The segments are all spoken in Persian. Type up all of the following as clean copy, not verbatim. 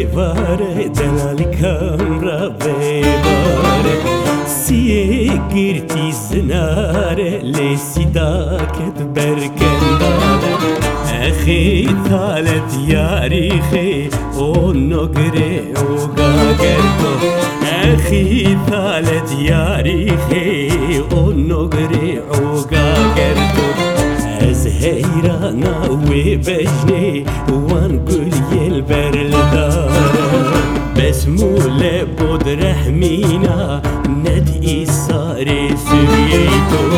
باره دلالی کم را بباره سیه گرتی زناره لیسی داکت برکنداره اخی تالت یاری خی او نگره او گاگرتو اخی تالت یاری خی او نگره او گاگرتو از حیرانا و بجنی وان قل يلبر الدار بسمولة بود رحمينا ندئي صاري سريتو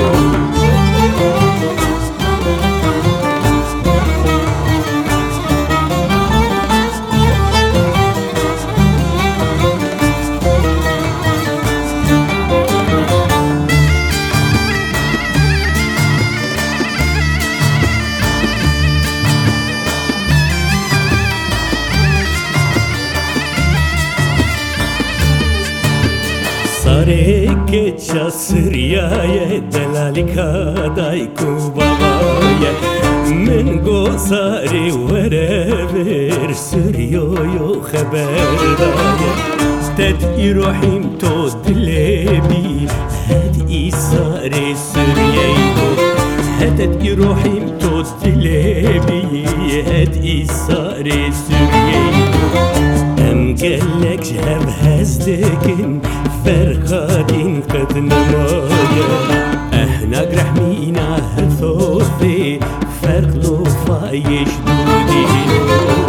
سارك شاسرياي دلالك دايكو بابايا من قصاري ورابر سريو يو خبر دايا تدقي روحي متود لبي هدقي صاري سريايكو هتدقي روحي متود لبي هدقي صاري سريايكو ام قالك جهب هزدكن فرقادين قد نمايا احنا رحمينا هثوثي فرق لو فايش دودينو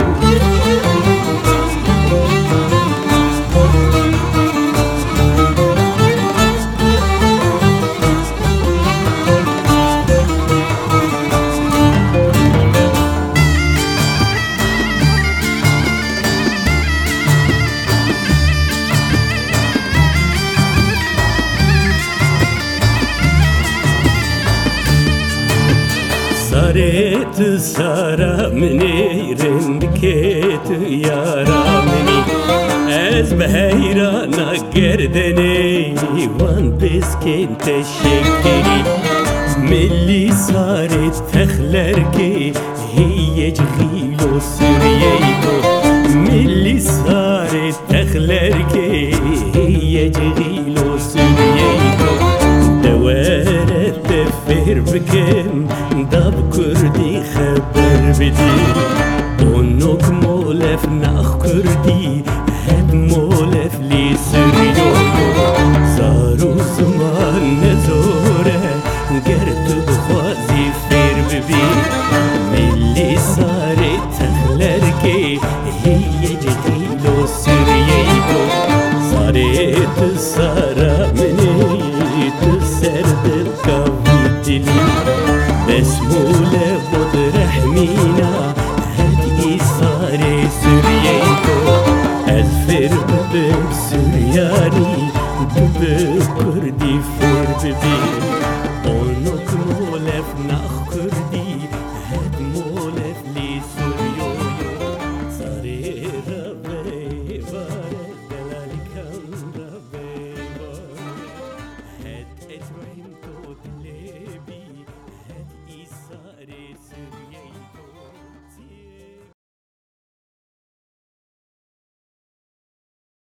صارت سارا مني رندكت يارا مني از بهيرانا گردني وان بسكين تشكري ملي صارت تخلركي هي جغيلو سرييتو ملي صارت تخلركي هي جغيلو سرييتو دوارت تفر بكم داب كردي خبر بدي ونوك مولف ناخ كردي هد مولف لي سريو صارو زمان نزوره قرت بخوازي فير ببي ملي صارت تخلركي هي جديلو سريو صارت سارا مني تسرد الكافيتلي بسمولة بود رحمينا هدي صاري سرييتو الفر بسرياني بكردي فر ببي اونك مولف ناخ